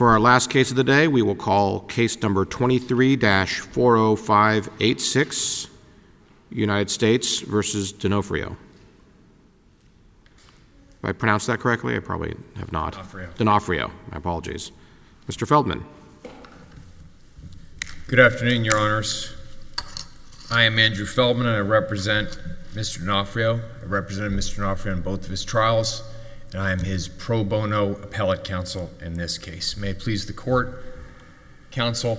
For our last case of the day, we will call case number 23-40586, United States versus D'Onofrio. If I pronounced that correctly? I probably have not. D'Onofrio. My apologies. Mr. Feldman. Good afternoon, Your Honors. I am Andrew Feldman, and I represent Mr. D'Onofrio. I represented Mr. D'Onofrio in both of his trials, and I am his pro bono appellate counsel in this case. May it please the court, counsel.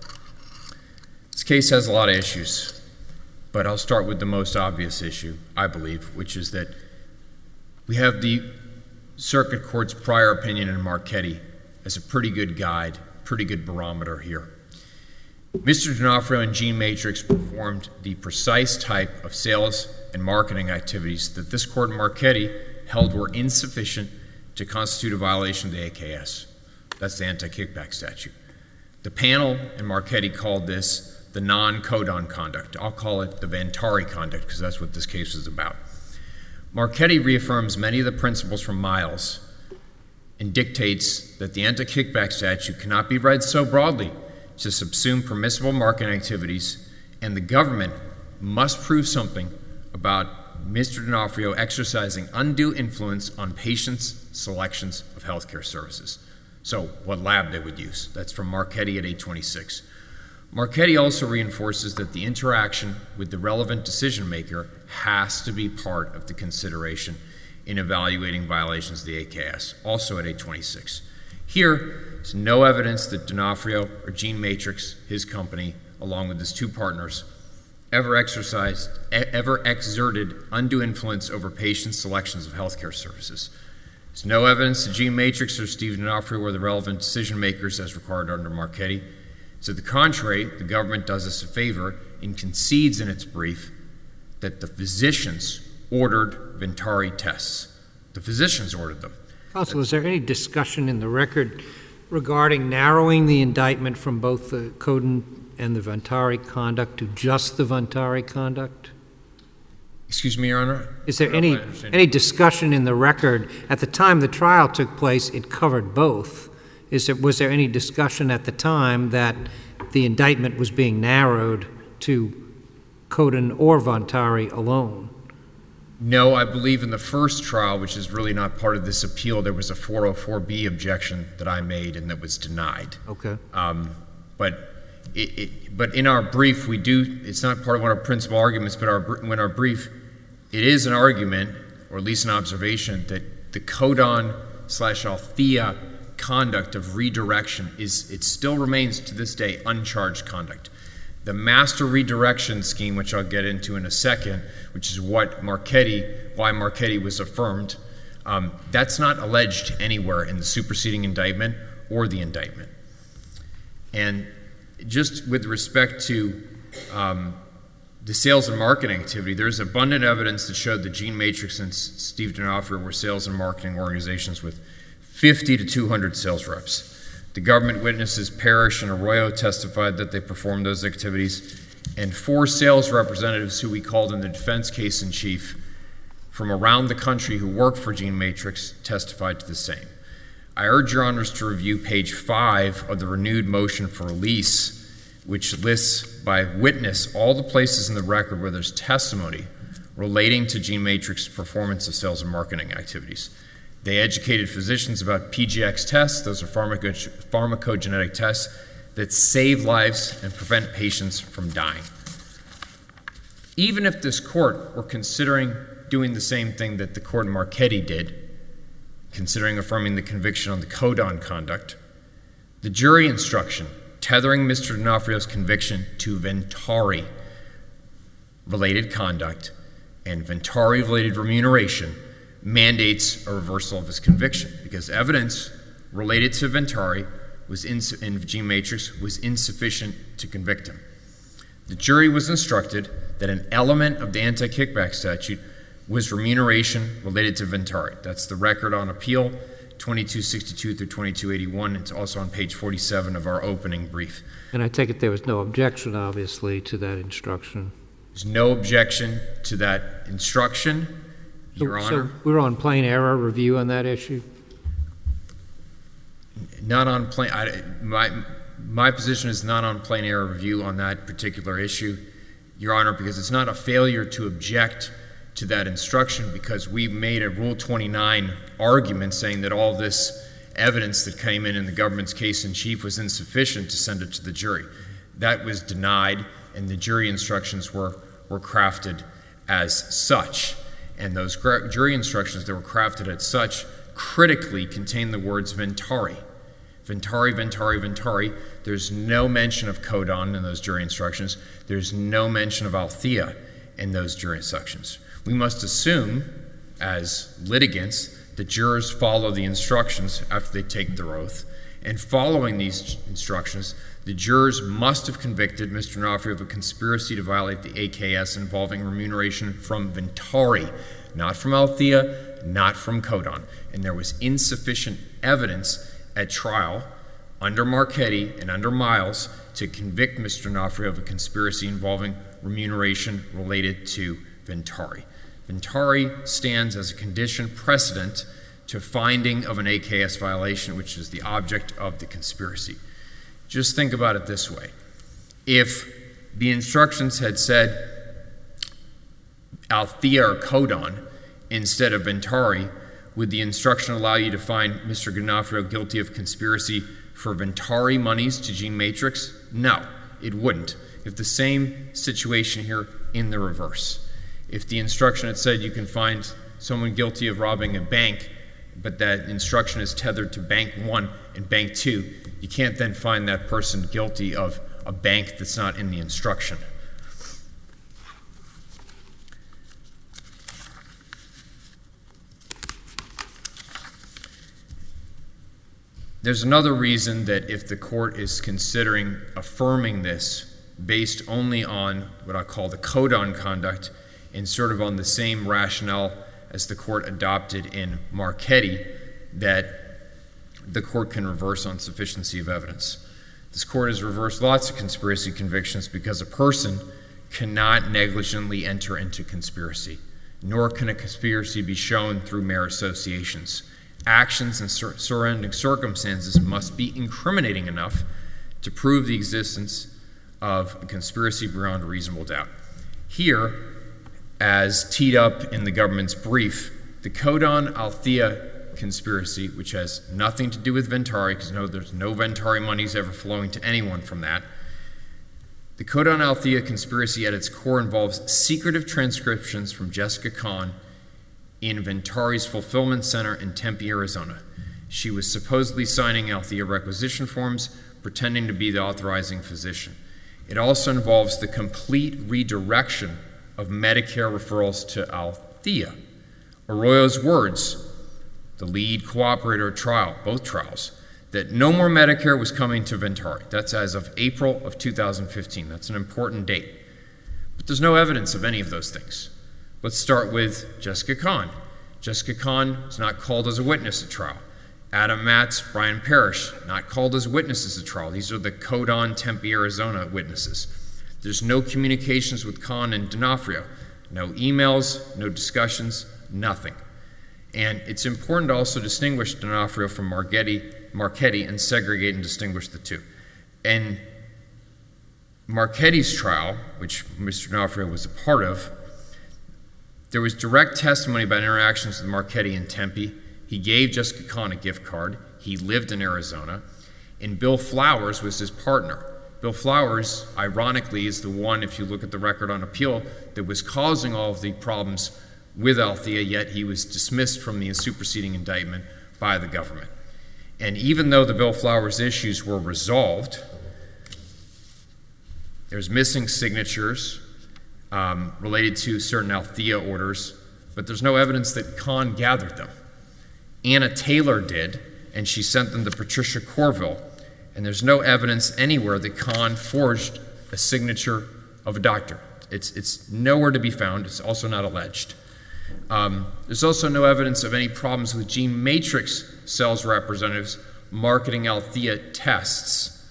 This case has a lot of issues, but I'll start with the most obvious issue, I believe, which is that we have the circuit court's prior opinion in Marchetti as a pretty good guide, pretty good barometer here. Mr. D'Onofrio and Gene Matrix performed the precise type of sales and marketing activities that this court in Marchetti held were insufficient to constitute a violation of the AKS. That's the anti-kickback statute. The panel in Marchetti called this the non-codon conduct. I'll call it the Vantari conduct because that's what this case is about. Marchetti reaffirms many of the principles from Miles and dictates that the anti-kickback statute cannot be read so broadly to subsume permissible marketing activities, and the government must prove something about Mr. D'Onofrio exercising undue influence on patients' selections of healthcare services. So what lab they would use. That's from Marchetti at 826. Marchetti also reinforces that the interaction with the relevant decision maker has to be part of the consideration in evaluating violations of the AKS, also at 826. Here, there's no evidence that D'Onofrio or Gene Matrix, his company, along with his two partners, ever exerted undue influence over patients' selections of healthcare services. There's no evidence that Gene Matrix or Steve D'Onofrio were the relevant decision makers as required under Marchetti. To the contrary, the government does us a favor and concedes in its brief that the physicians ordered Vantari tests. The physicians ordered them. Counsel, is there any discussion in the record regarding narrowing the indictment from both the Codon and the Vantari conduct to just the Vantari conduct? Excuse me, Your Honor? Is there any discussion in the record? At the time the trial took place, it covered both. Was there any discussion at the time that the indictment was being narrowed to Codon or Vantari alone? No, I believe in the first trial, which is really not part of this appeal, there was a 404B objection that I made and that was denied. Okay. But in our brief, we do, it's not part of one of our principal arguments, but in our brief, it is an argument, or at least an observation, that the Codon/Althea conduct of redirection it still remains to this day uncharged conduct. The master redirection scheme, which I'll get into in a second, which is why Marchetti was affirmed, that's not alleged anywhere in the superseding indictment or the indictment. And just with respect to the sales and marketing activity, there's abundant evidence that showed that Gene Matrix and Steve D'Onofrio were sales and marketing organizations with 50 to 200 sales reps. The government witnesses Parrish and Arroyo testified that they performed those activities, and 4 sales representatives who we called in the defense case in chief from around the country who worked for Gene Matrix testified to the same. I urge your honors to review page 5 of the renewed motion for release, which lists by witness all the places in the record where there's testimony relating to Gene Matrix's performance of sales and marketing activities. They educated physicians about PGX tests. Those are pharmacogenetic tests that save lives and prevent patients from dying. Even if this court were considering doing the same thing that the court in Marchetti did, considering affirming the conviction on the Codon conduct, the jury instruction tethering Mr. D'Onofrio's conviction to Vantari-related conduct and Vantari-related remuneration mandates a reversal of his conviction because evidence related to Vantari and Gene Matrix was insufficient to convict him. The jury was instructed that an element of the anti-kickback statute was remuneration related to Vantari. That's the record on appeal, 2262 through 2281. It's also on page 47 of our opening brief. And I take it there was no objection, obviously, to that instruction. There's no objection to that instruction, Your Honor. So we're on plain error review on that issue? Not on plain. My position is not on plain error review on that particular issue, Your Honor, because it's not a failure to object to that instruction, because we made a Rule 29 argument saying that all this evidence that came in the government's case in chief was insufficient to send it to the jury. That was denied, and the jury instructions were crafted as such. And those jury instructions that were crafted as such critically contain the words Ventari. Ventari, Ventari, Ventari. There's no mention of Codon in those jury instructions. There's no mention of Althea in those jury instructions. We must assume, as litigants, that jurors follow the instructions after they take their oath. And following these instructions, the jurors must have convicted Mr. D'Onofrio of a conspiracy to violate the AKS involving remuneration from Ventari, not from Althea, not from Codon. And there was insufficient evidence at trial under Marchetti and under Miles to convict Mr. D'Onofrio of a conspiracy involving remuneration related to Ventari. Ventari stands as a condition precedent to finding of an AKS violation, which is the object of the conspiracy. Just think about it this way. If the instructions had said Althea or Codon instead of Ventari, would the instruction allow you to find Mr. D'Onofrio guilty of conspiracy for Ventari monies to Gene Matrix? No, it wouldn't. If the same situation here in the reverse. If the instruction had said you can find someone guilty of robbing a bank, but that instruction is tethered to Bank 1 and Bank 2, you can't then find that person guilty of a bank that's not in the instruction. There's another reason that if the court is considering affirming this based only on what I call the Codon conduct and sort of on the same rationale as the court adopted in Marchetti, that the court can reverse on sufficiency of evidence. This court has reversed lots of conspiracy convictions because a person cannot negligently enter into conspiracy, nor can a conspiracy be shown through mere associations. Actions and surrounding circumstances must be incriminating enough to prove the existence of a conspiracy beyond reasonable doubt. Here, as teed up in the government's brief, the Codon-Althea conspiracy, which has nothing to do with Ventari, because there's no Ventari monies ever flowing to anyone from that. The Codon-Althea conspiracy at its core involves secretive transcriptions from Jessica Kahn in Ventari's fulfillment center in Tempe, Arizona. She was supposedly signing Althea requisition forms, pretending to be the authorizing physician. It also involves the complete redirection of Medicare referrals to Althea. Arroyo's words, the lead cooperator at trial, both trials, that no more Medicare was coming to Ventari. That's as of April of 2015. That's an important date. But there's no evidence of any of those things. Let's start with Jessica Kahn. Jessica Kahn is not called as a witness at trial. Adam Matz, Brian Parrish, not called as witnesses at trial. These are the Codon Tempe, Arizona witnesses. There's no communications with Kahn and D'Onofrio. No emails, no discussions, nothing. And it's important to also distinguish D'Onofrio from Marchetti and segregate and distinguish the two. In Marchetti's trial, which Mr. D'Onofrio was a part of, there was direct testimony about interactions with Marchetti in Tempe. He gave Jessica Kahn a gift card. He lived in Arizona. And Bill Flowers was his partner. Bill Flowers, ironically, is the one, if you look at the record on appeal, that was causing all of the problems with Althea, yet he was dismissed from the superseding indictment by the government. And even though the Bill Flowers issues were resolved, there's missing signatures related to certain Althea orders, but there's no evidence that Kahn gathered them. Anna Taylor did, and she sent them to Patricia Corville, and there's no evidence anywhere that Kahn forged a signature of a doctor. It's nowhere to be found. It's also not alleged. There's also no evidence of any problems with Gene Matrix sales representatives marketing Althea tests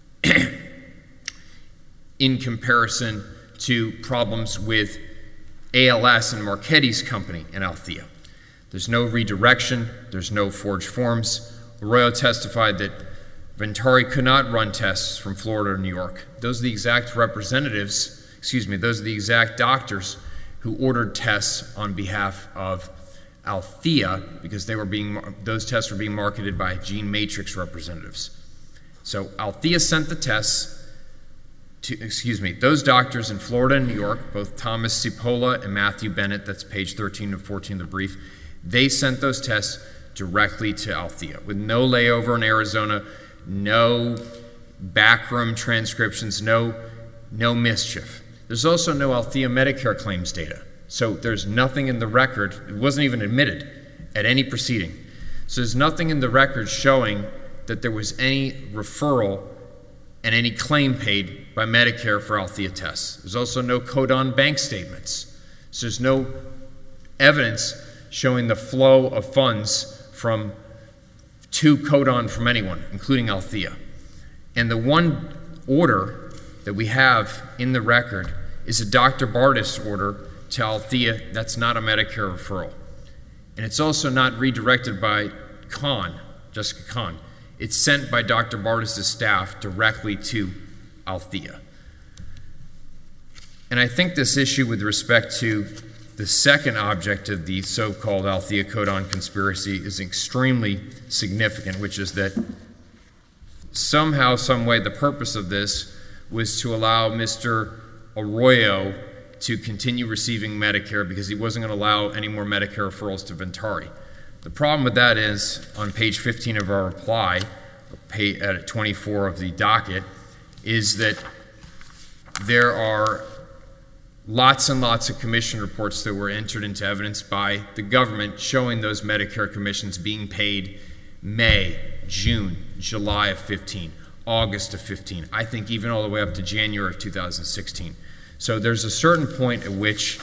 in comparison to problems with ALS and Marchetti's company in Althea. There's no redirection. There's no forged forms. Arroyo testified that Ventari could not run tests from Florida or New York. Those are the exact those are the exact doctors who ordered tests on behalf of Althea because those tests were being marketed by Gene Matrix representatives. So Althea sent the tests to, those doctors in Florida and New York, both Thomas Cipolla and Matthew Bennett, that's page 13 and 14 of the brief, they sent those tests directly to Althea with no layover in Arizona, no backroom transcriptions, no mischief. There's also no Althea Medicare claims data. So there's nothing in the record, it wasn't even admitted at any proceeding. So there's nothing in the record showing that there was any referral and any claim paid by Medicare for Althea tests. There's also no Codon bank statements. So there's no evidence showing the flow of funds to Codon from anyone, including Althea. And the one order that we have in the record is a Dr. Bardis order to Althea. That's not a Medicare referral. And it's also not redirected by Jessica Kahn. It's sent by Dr. Bardis' staff directly to Althea. And I think this issue with respect to the second object of the so-called Althea Codon conspiracy is extremely significant, which is that somehow, some way, the purpose of this was to allow Mr. Arroyo to continue receiving Medicare because he wasn't going to allow any more Medicare referrals to Ventari. The problem with that is, on page 15 of our reply, at 24 of the docket, is that there are lots and lots of commission reports that were entered into evidence by the government showing those Medicare commissions being paid May, June, July of 15, August of 15, I think even all the way up to January of 2016. So there's a certain point at which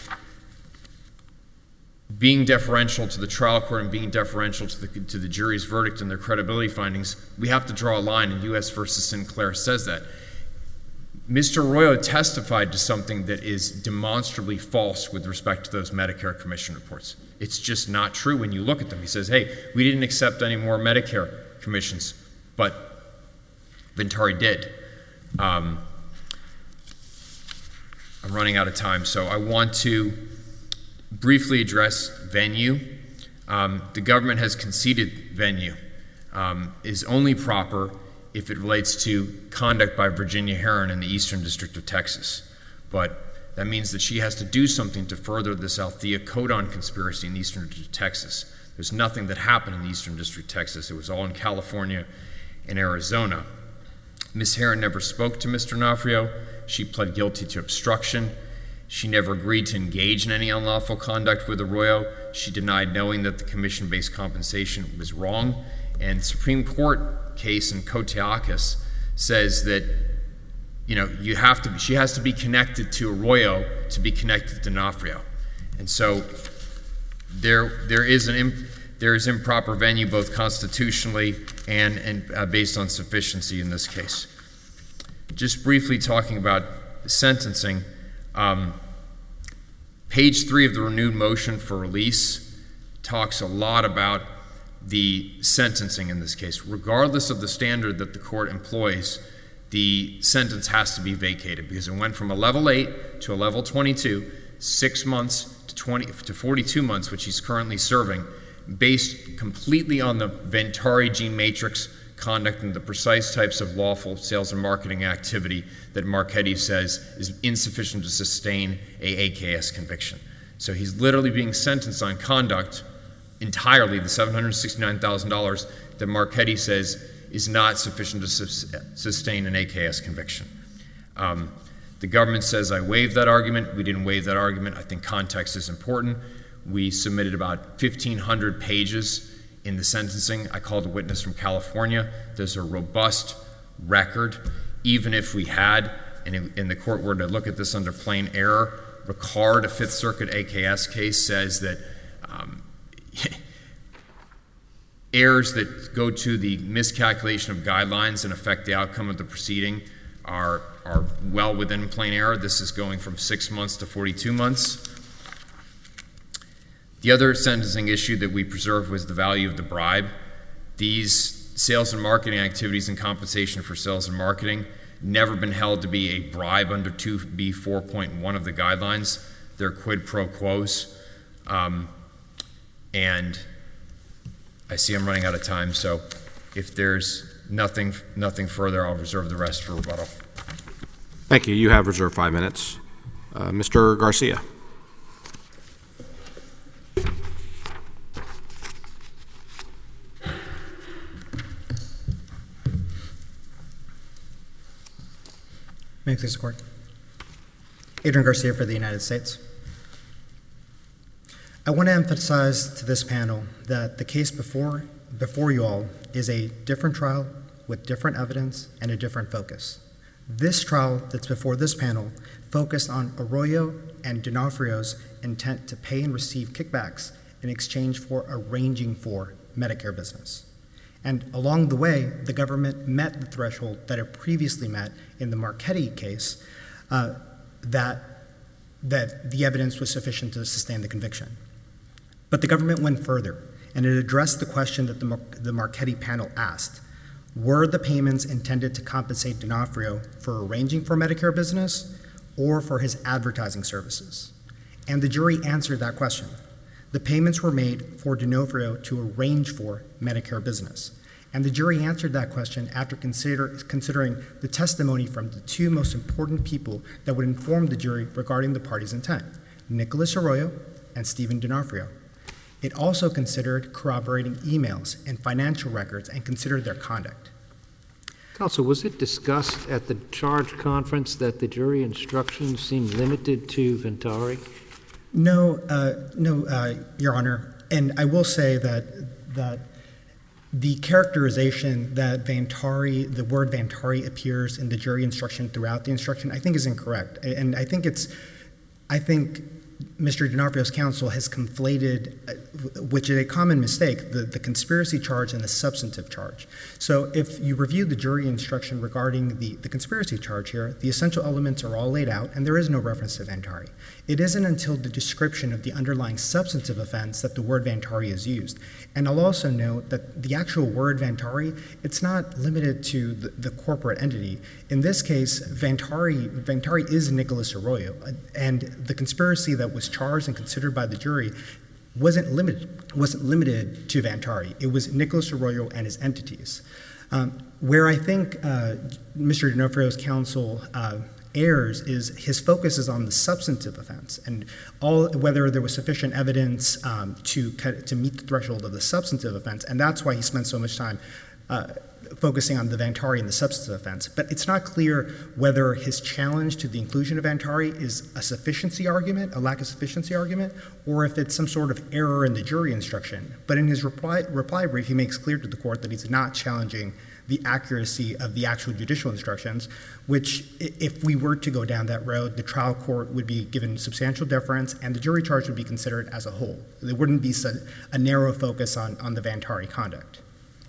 being deferential to the trial court and being deferential to the jury's verdict and their credibility findings, we have to draw a line, and U.S. v. Sinclair says that. Mr. Arroyo testified to something that is demonstrably false with respect to those Medicare commission reports. It's just not true when you look at them. He says, hey, we didn't accept any more Medicare commissions, but Ventari did. I'm running out of time, so I want to briefly address venue. The government has conceded venue is only proper if it relates to conduct by Virginia Herron in the Eastern District of Texas. But that means that she has to do something to further this Althea Codon conspiracy in the Eastern District of Texas. There's nothing that happened in the Eastern District of Texas. It was all in California and Arizona. Ms. Herron never spoke to Mr. Nafrio. She pled guilty to obstruction. She never agreed to engage in any unlawful conduct with Arroyo. She denied knowing that the commission-based compensation was wrong. And the Supreme Court case in Koteakis says that, she has to be connected to Arroyo to be connected to Nafrio. And so there is improper venue both constitutionally and based on sufficiency in this case. Just briefly talking about sentencing, page 3 of the renewed motion for release talks a lot about the sentencing in this case. Regardless of the standard that the court employs, the sentence has to be vacated because it went from a level 8 to a level 22, 6 months to 42 months, which he's currently serving, based completely on the Ventari Gene Matrix conduct and the precise types of lawful sales and marketing activity that Marchetti says is insufficient to sustain a AKS conviction. So he's literally being sentenced on conduct entirely, the $769,000 that Marchetti says is not sufficient to sustain an AKS conviction. The government says I waived that argument. We didn't waive that argument. I think context is important. We submitted about 1,500 pages in the sentencing. I called a witness from California. There's a robust record. Even if we had, and the court were to look at this under plain error, Ricard, a Fifth Circuit AKS case, says that errors that go to the miscalculation of guidelines and affect the outcome of the proceeding are well within plain error. This is going from 6 months to 42 months. The other sentencing issue that we preserved was the value of the bribe. These sales and marketing activities and compensation for sales and marketing never been held to be a bribe under 2B 4.1 of the guidelines. They're quid pro quos. And I see I'm running out of time, so if there's nothing further, I'll reserve the rest for rebuttal. Thank you. You have reserved 5 minutes. Mr. Garcia. May it please the Court. Adrian Garcia for the United States. I want to emphasize to this panel that the case before you all is a different trial with different evidence and a different focus. This trial that's before this panel focused on Arroyo and D'Onofrio's intent to pay and receive kickbacks in exchange for arranging for Medicare business. And along the way, the government met the threshold that it previously met in the Marchetti case, that the evidence was sufficient to sustain the conviction. But the government went further, and it addressed the question that the Marchetti panel asked. Were the payments intended to compensate D'Onofrio for arranging for Medicare business or for his advertising services? And the jury answered that question. The payments were made for D'Onofrio to arrange for Medicare business. And the jury answered that question after considering the testimony from the two most important people that would inform the jury regarding the party's intent, Nicholas Arroyo and Stephen D'Onofrio. It also considered corroborating emails and financial records and considered their conduct. Counsel, was it discussed at the charge conference that the jury instructions seemed limited to Ventari? No, Your Honor. And I will say that the characterization that the word Ventari appears in the jury instruction throughout the instruction, I think is incorrect. And I think Mr. D'Onofrio's counsel has conflated, which is a common mistake, the conspiracy charge and the substantive charge. So if you review the jury instruction regarding the conspiracy charge here, the essential elements are all laid out, and there is no reference to Ventari. It isn't until the description of the underlying substantive offense that the word Ventari is used. And I'll also note that the actual word Ventari, it's not limited to the corporate entity. In this case, Ventari is Nicholas Arroyo, and the conspiracy that was charged and considered by the jury wasn't limited to Ventari. It was Nicholas Arroyo and his entities. Where I think Mr. D'Onofrio's counsel errs is his focus is on the substantive offense and whether there was sufficient evidence to meet the threshold of the substantive offense, and that's why he spent so much time focusing on the Ventari and the substantive offense. But it's not clear whether his challenge to the inclusion of Ventari is a sufficiency argument, a lack of sufficiency argument, or if it's some sort of error in the jury instruction. But in his reply brief, he makes clear to the court that he's not challenging the accuracy of the actual judicial instructions, which, if we were to go down that road, the trial court would be given substantial deference and the jury charge would be considered as a whole. There wouldn't be a narrow focus on the Ventari conduct.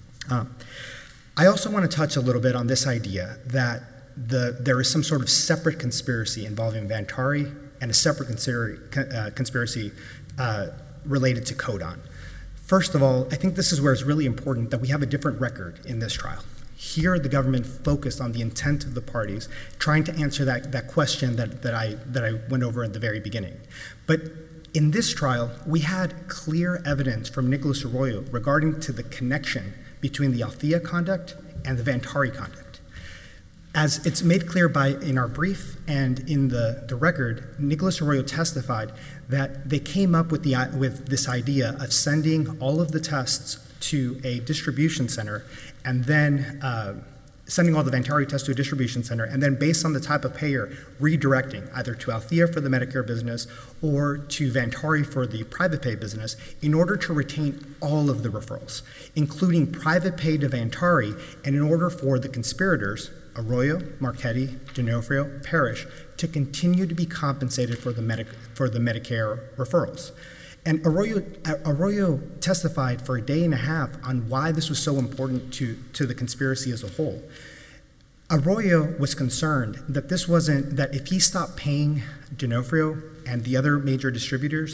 I also want to touch a little bit on this idea that there is some sort of separate conspiracy involving Ventari and a separate conspiracy related to Codon. First of all, I think this is where it's really important that we have a different record in this trial. Here, the government focused on the intent of the parties, trying to answer that question that I went over at the very beginning. But in this trial, we had clear evidence from Nicholas Arroyo regarding to the connection between the Althea conduct and the Ventari conduct. As it's made clear in our brief and in the record, Nicholas Arroyo testified that they came up with this idea of sending all of the tests to a distribution center and then sending all the Ventari tests to a distribution center, and then based on the type of payer, redirecting either to Althea for the Medicare business or to Ventari for the private pay business in order to retain all of the referrals, including private pay to Ventari, and in order for the conspirators, Arroyo, Marchetti, D'Onofrio, Parrish, to continue to be compensated for the Medicare referrals. And Arroyo testified for a day and a half on why this was so important to the conspiracy as a whole. Arroyo was concerned that if he stopped paying D'Onofrio and the other major distributors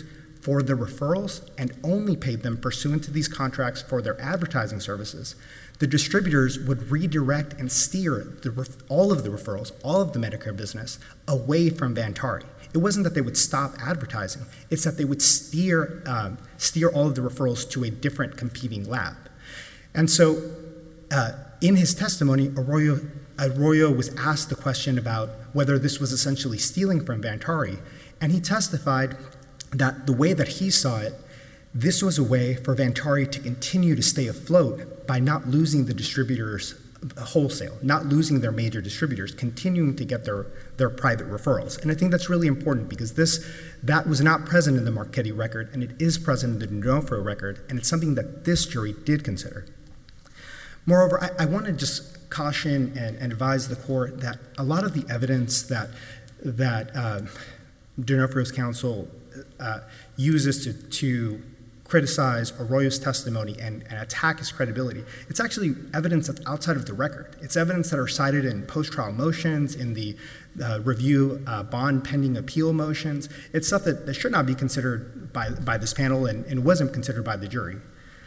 for the referrals and only paid them pursuant to these contracts for their advertising services, the distributors would redirect and steer all of the referrals, all of the Medicare business, away from Vantari. It wasn't that they would stop advertising, it's that they would steer all of the referrals to a different competing lab. And so in his testimony, Arroyo was asked the question about whether this was essentially stealing from Vantari, and he testified that the way that he saw it, this was a way for Vantari to continue to stay afloat by not losing the distributors wholesale, not losing their major distributors, continuing to get their private referrals. And I think that's really important because that was not present in the Marchetti record, and it is present in the D'Onofrio record, and it's something that this jury did consider. Moreover, I want to just caution and advise the court that a lot of the evidence that D'Onofrio's counsel uses to criticize Arroyo's testimony and attack his credibility, it's actually evidence that's outside of the record. It's evidence that are cited in post-trial motions, in the review bond pending appeal motions. It's stuff that should not be considered by this panel and wasn't considered by the jury.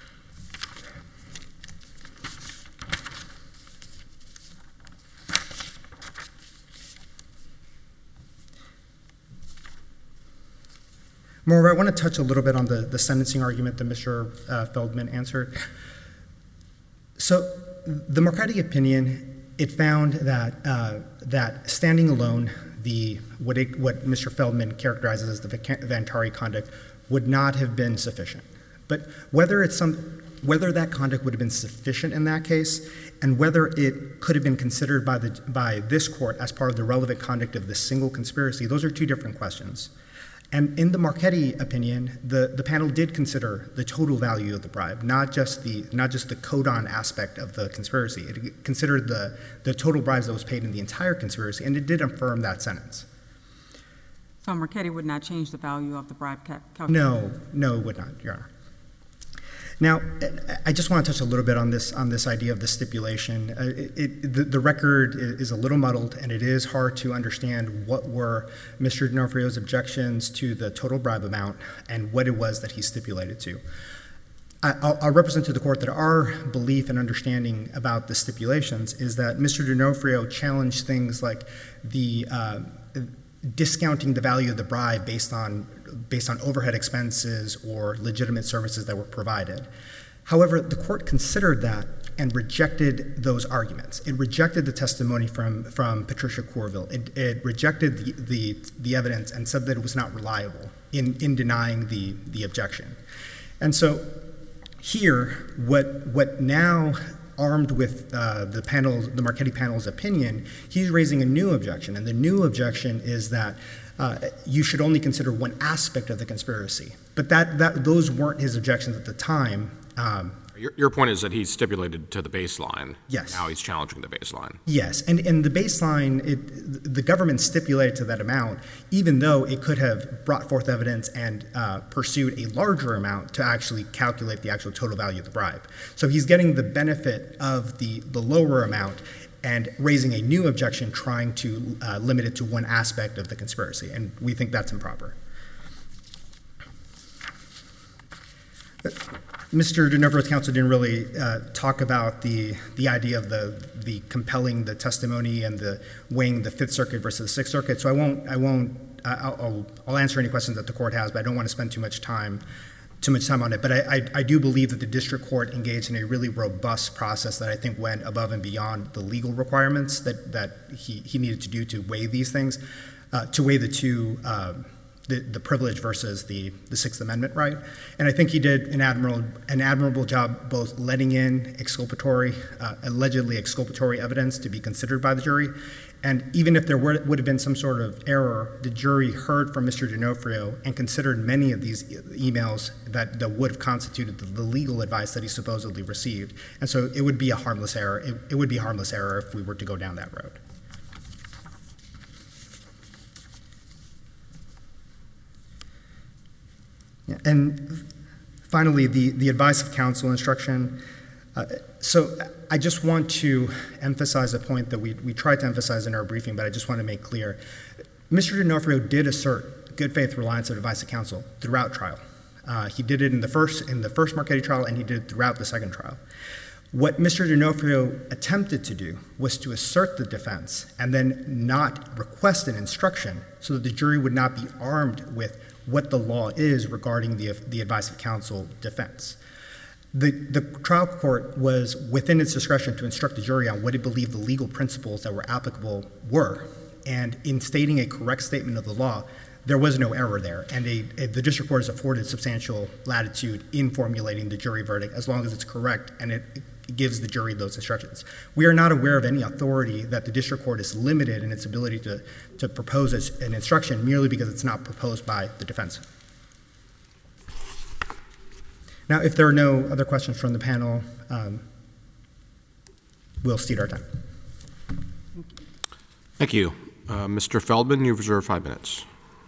Moreover, I want to touch a little bit on the sentencing argument that Mr. Feldman answered. So the Marchetti opinion, it found that standing alone, what Mr. Feldman characterizes as the Vantari conduct would not have been sufficient. But whether that conduct would have been sufficient in that case, and whether it could have been considered by this court as part of the relevant conduct of this single conspiracy, those are two different questions. And in the Marchetti opinion, the panel did consider the total value of the bribe, not just the codon aspect of the conspiracy. It considered the total bribes that was paid in the entire conspiracy, and it did affirm that sentence. So Marchetti would not change the value of the bribe calculation? No, it would not, Your Honor. Now, I just want to touch a little bit on this idea of the stipulation. The record is a little muddled, and it is hard to understand what were Mr. D'Onofrio's objections to the total bribe amount and what it was that he stipulated to. I'll represent to the court that our belief and understanding about the stipulations is that Mr. D'Onofrio challenged things like the discounting the value of the bribe based on overhead expenses or legitimate services that were provided. However, the court considered that and rejected those arguments. It rejected the testimony from Patricia Corville. It rejected the evidence and said that it was not reliable in denying the objection. And so here, what now, armed with the Marchetti panel's opinion, he's raising a new objection, and the new objection is that you should only consider one aspect of the conspiracy. But those weren't his objections at the time. Your point is that he stipulated to the baseline. Yes. Now he's challenging the baseline. Yes, and the baseline, the government stipulated to that amount, even though it could have brought forth evidence and pursued a larger amount to actually calculate the actual total value of the bribe. So he's getting the benefit of the lower amount and raising a new objection trying to limit it to one aspect of the conspiracy, and we think that's improper. Mr. D'Onofrio's counsel didn't really talk about the idea of the compelling the testimony and the weighing the Fifth Circuit versus the Sixth Circuit. So I'll answer any questions that the court has, but I don't want to spend too much time on it. But I do believe that the district court engaged in a really robust process that I think went above and beyond the legal requirements that he needed to do to weigh these things, to weigh the two. The privilege versus the Sixth Amendment right. And I think he did an admirable job both letting in allegedly exculpatory evidence to be considered by the jury. And even if there would have been some sort of error, the jury heard from Mr. D'Onofrio and considered many of these emails that would have constituted the legal advice that he supposedly received. And so it would be a harmless error. It would be a harmless error if we were to go down that road. And finally, the advice of counsel instruction. So I just want to emphasize a point that we tried to emphasize in our briefing, but I just want to make clear. Mr. D'Onofrio did assert good faith reliance of advice of counsel throughout trial. He did it in the first Marchetti trial, and he did it throughout the second trial. What Mr. D'Onofrio attempted to do was to assert the defense and then not request an instruction so that the jury would not be armed with what the law is regarding the advice of counsel defense. The trial court was within its discretion to instruct the jury on what it believed the legal principles that were applicable were. And in stating a correct statement of the law, there was no error there. And the district court has afforded substantial latitude in formulating the jury verdict as long as it's correct and it gives the jury those instructions. We are not aware of any authority that the district court is limited in its ability to propose an instruction merely because it's not proposed by the defense. Now, if there are no other questions from the panel, we'll cede our time. Thank you. Mr. Feldman, you've reserved 5 minutes.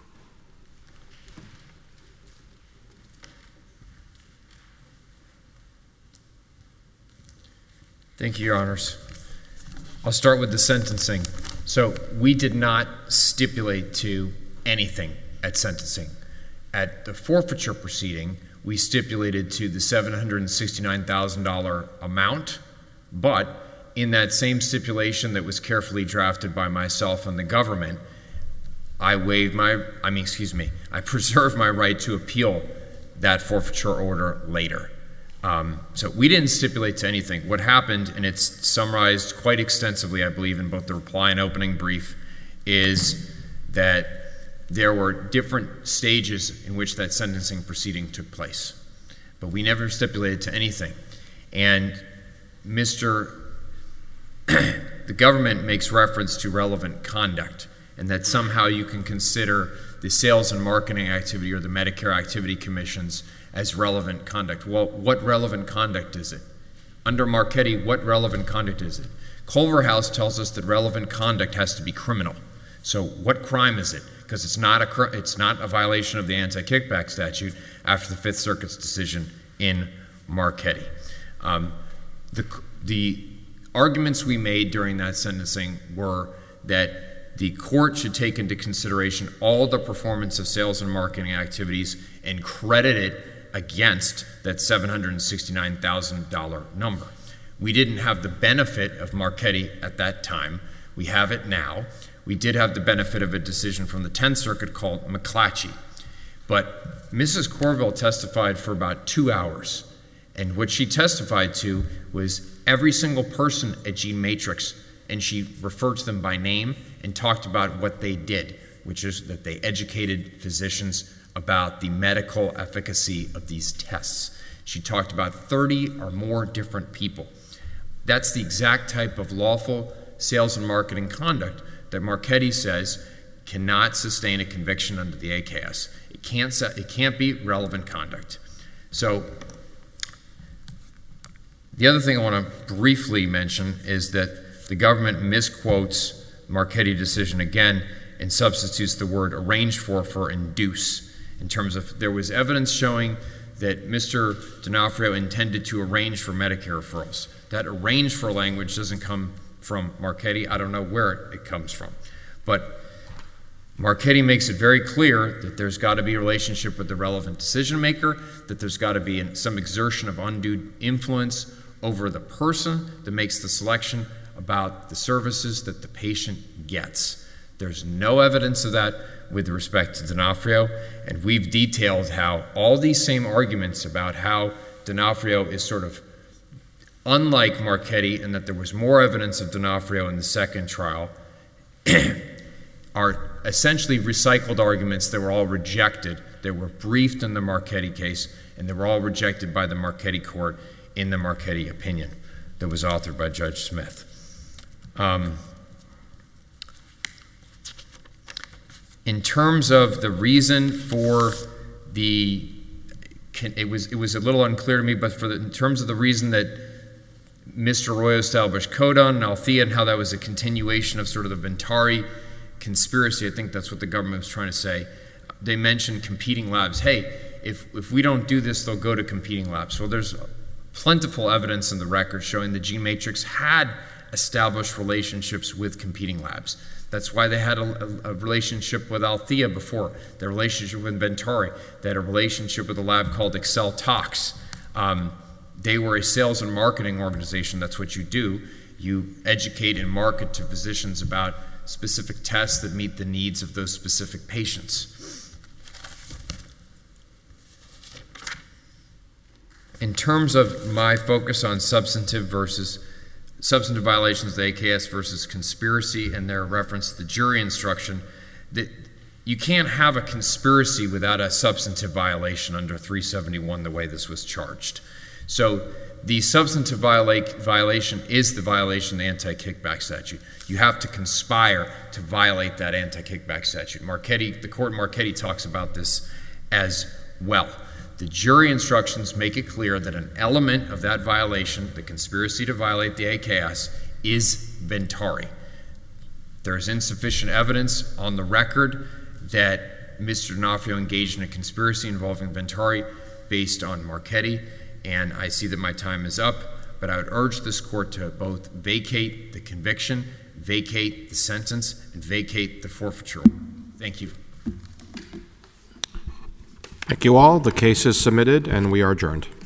Thank you, Your Honors. I'll start with the sentencing. So we did not stipulate to anything at sentencing. At the forfeiture proceeding, we stipulated to the $769,000 amount, but in that same stipulation that was carefully drafted by myself and the government, I preserved my right to appeal that forfeiture order later. So we didn't stipulate to anything. What happened, and it's summarized quite extensively, I believe, in both the reply and opening brief, is that there were different stages in which that sentencing proceeding took place. But we never stipulated to anything. And the government makes reference to relevant conduct, and that somehow you can consider the sales and marketing activity or the Medicare activity commissions as relevant conduct. Well, what relevant conduct is it? Under Marchetti, what relevant conduct is it? Culverhouse tells us that relevant conduct has to be criminal. So what crime is it? Because it's not a violation of the anti-kickback statute after the Fifth Circuit's decision in Marchetti. The arguments we made during that sentencing were that the court should take into consideration all the performance of sales and marketing activities and credit it against that $769,000 number. We didn't have the benefit of Marchetti at that time. We have it now. We did have the benefit of a decision from the 10th Circuit called McClatchy. But Mrs. Corville testified for about 2 hours. And what she testified to was every single person at Gene Matrix, and she referred to them by name and talked about what they did, which is that they educated physicians about the medical efficacy of these tests. She talked about 30 or more different people. That's the exact type of lawful sales and marketing conduct that Marchetti says cannot sustain a conviction under the AKS. It can't be relevant conduct. So the other thing I want to briefly mention is that the government misquotes Marchetti decision again and substitutes the word arranged for induce, in terms of there was evidence showing that Mr. D'Onofrio intended to arrange for Medicare referrals. That arrange for language doesn't come from Marchetti. I don't know where it comes from. But Marchetti makes it very clear that there's got to be a relationship with the relevant decision maker, that there's got to be some exertion of undue influence over the person that makes the selection about the services that the patient gets. There's no evidence of that with respect to D'Onofrio, and we've detailed how all these same arguments about how D'Onofrio is sort of unlike Marchetti and that there was more evidence of D'Onofrio in the second trial are essentially recycled arguments that were all rejected. They were briefed in the Marchetti case, and they were all rejected by the Marchetti court in the Marchetti opinion that was authored by Judge Smith. In terms of the reason for it was a little unclear to me, but in terms of the reason that Mr. Arroyo established Codon and Althea and how that was a continuation of sort of the Ventari conspiracy, I think that's what the government was trying to say. They mentioned competing labs. Hey, if we don't do this, they'll go to competing labs. Well, there's plentiful evidence in the record showing that Gene Matrix had established relationships with competing labs. That's why they had a relationship with Althea before, their relationship with Ventari. They had a relationship with a lab called Excel Tox. They were a sales and marketing organization. That's what you do. You educate and market to physicians about specific tests that meet the needs of those specific patients. In terms of my focus on substantive violations of the AKS versus conspiracy and their reference to the jury instruction, that you can't have a conspiracy without a substantive violation under 371 the way this was charged. So the substantive violation is the violation of the anti-kickback statute. You have to conspire to violate that anti-kickback statute. The court in Marchetti talks about this as well. The jury instructions make it clear that an element of that violation, the conspiracy to violate the AKS, is Ventari. There is insufficient evidence on the record that Mr. D'Onofrio engaged in a conspiracy involving Ventari based on Marchetti, and I see that my time is up, but I would urge this court to both vacate the conviction, vacate the sentence, and vacate the forfeiture. Thank you. Thank you all. The case is submitted, and we are adjourned.